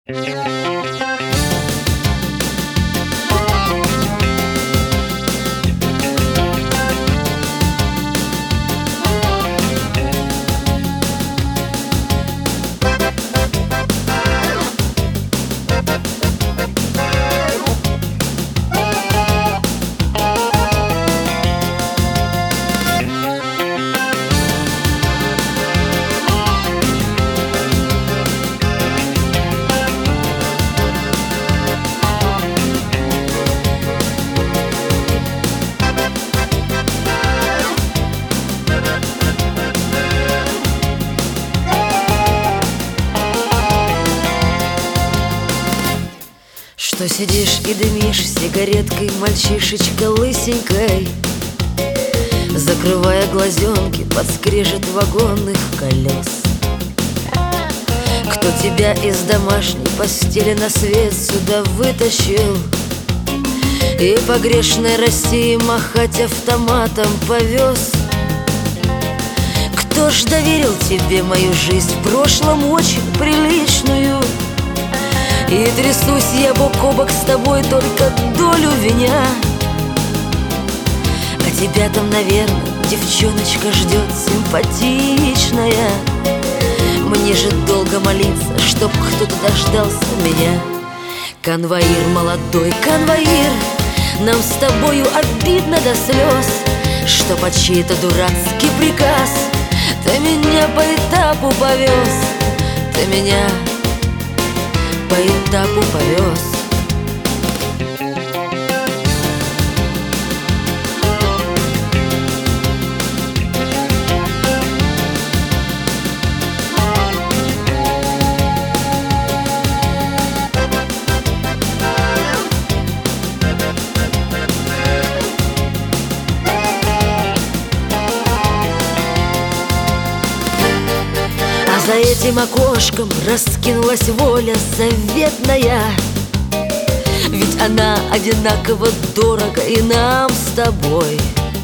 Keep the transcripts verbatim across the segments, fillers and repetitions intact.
Что сидишь и дымишь сигареткой, мальчишечка лысенькой, закрывая глазенки под скрежет вагонных колес? Кто тебя из домашней постели на свет сюда вытащил и по грешной России махать автоматом повез? Кто ж доверил тебе мою жизнь, в прошлом очень приличную? И трясусь я бок о бок с тобой, только долю виня. А тебя там, наверное, девчоночка ждет симпатичная. Мне же долго молиться, чтоб кто-то дождался меня. Конвоир молодой, конвоир, нам с тобою обидно до слез, что под чей-то дурацкий приказ ты меня по этапу повез. Ты меня по этапу повез. За этим окошком раскинулась воля заветная, ведь она одинаково дорога и нам с тобой.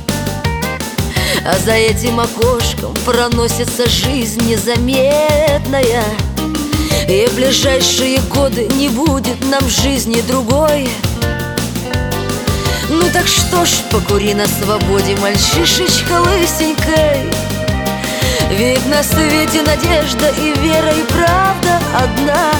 А за этим окошком проносится жизнь незаметная, и в ближайшие годы не будет нам жизни другой. Ну так что ж, покури на свободе, мальчишечка лысенькой, ведь на свете надежда и вера, и правда одна.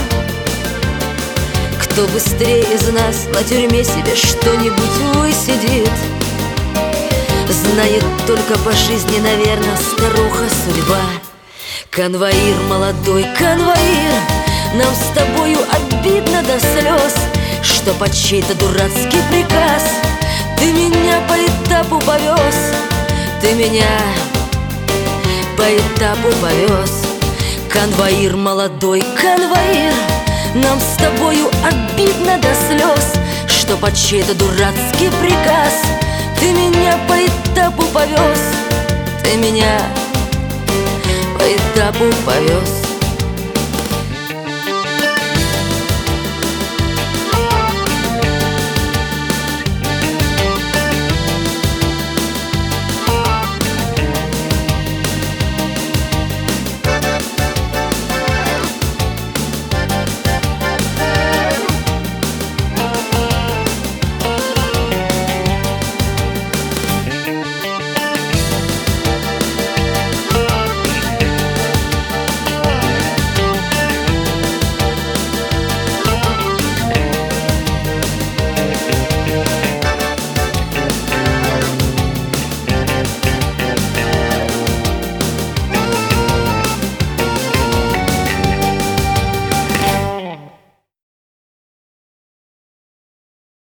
Кто быстрее из нас на тюрьме себе что-нибудь высидит, знает только по жизни, наверное, старуха судьба. Конвоир молодой, конвоир, нам с тобою обидно до слез, что под чей-то дурацкий приказ ты меня по этапу повез. Ты меня по этапу повез. Конвоир молодой, конвоир, нам с тобою обидно до слез, что под чей-то дурацкий приказ ты меня по этапу повез. Ты меня по этапу повез.